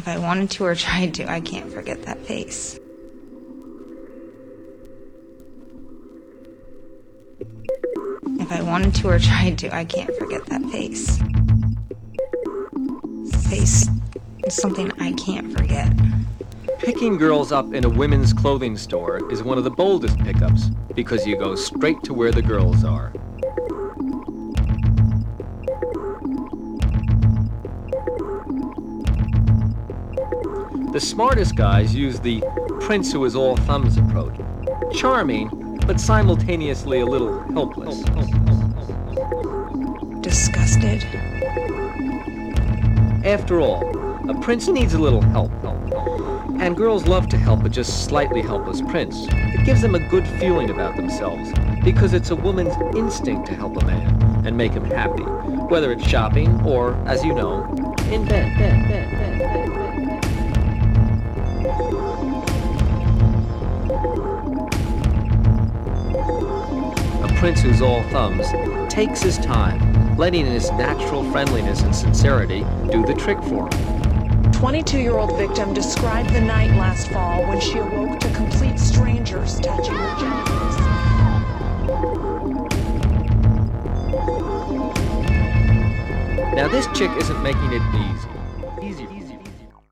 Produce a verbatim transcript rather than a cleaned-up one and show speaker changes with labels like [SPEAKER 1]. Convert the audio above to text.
[SPEAKER 1] If I wanted to or tried to, I can't forget that face. If I wanted to or tried to, I can't forget that face. Face is something I can't forget.
[SPEAKER 2] Picking girls up in a women's clothing store is one of the boldest pickups because you go straight to where the girls are. The smartest guys use the prince who is all thumbs approach. Charming, but simultaneously a little helpless.
[SPEAKER 1] Disgusted.
[SPEAKER 2] After all, a prince needs a little help. And girls love to help a just slightly helpless prince. It gives them a good feeling about themselves because it's a woman's instinct to help a man and make him happy, whether it's shopping or, as you know, in bed, bed, bed, bed, bed, bed. A prince who's all thumbs takes his time, letting his natural friendliness and sincerity do the trick for him.
[SPEAKER 3] twenty-two-year-old victim described the night last fall when she awoke to complete strangers touching her genitals.
[SPEAKER 2] Now this chick isn't making it easy.